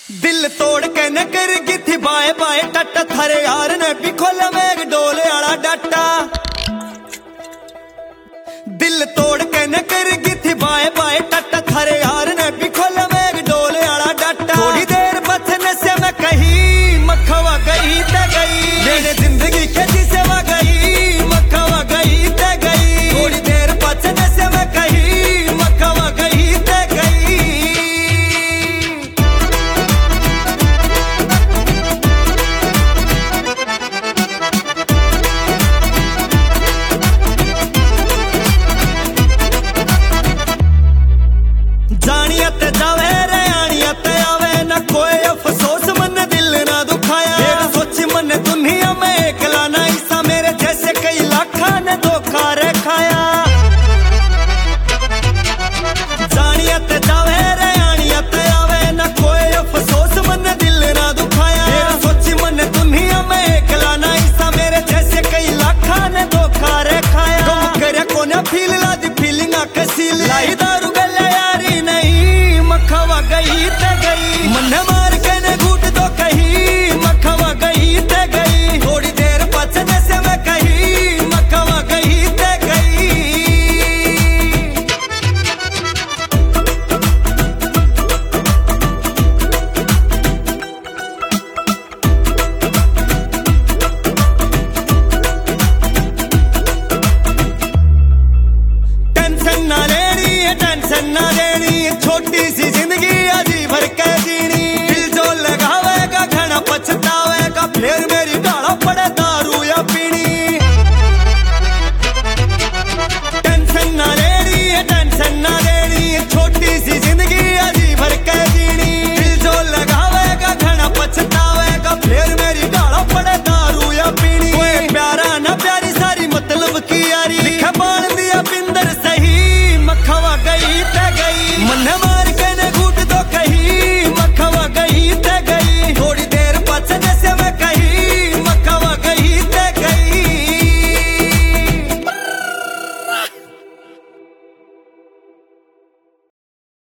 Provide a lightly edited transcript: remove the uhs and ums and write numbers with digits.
दिल तोड़ के न करगी थी बाए बाए टट थारे यार ने भी खोला मेघ डोले आला डाटा। दिल तोड़ के न करगी थी बाए बाए टट थारे यार ने भी खोला मेघ डोले आला डाटा। थोड़ी देर बचने से मैं कहीं मखवा गई ते गई मेरे जिंदगी के जिसे वा गई मखवा गई ते गई। थोड़ी देर बचने से मैं कहीं मखवा गई ते गई। जानियत जावे रे आनियत आवे न कोई अफसोस मन दिल ना दुखाया। फिर सोच मन दुनिया में एकला ना ऐसा मेरे जैसे कई लाखा ने धोखा रे खाया। जानियत जावे रे आनियत आवे न कोई अफसोस मन दिल ना दुखाया। फिर सोच मन दुनिया में एकला ना ऐसा मेरे जैसे कई लाखा ने धोखा रे खाया। तुम करे कोने फील ला दी फीलिंग कसील लाई दारू गले यारी नहीं मखवा गई ते गई मन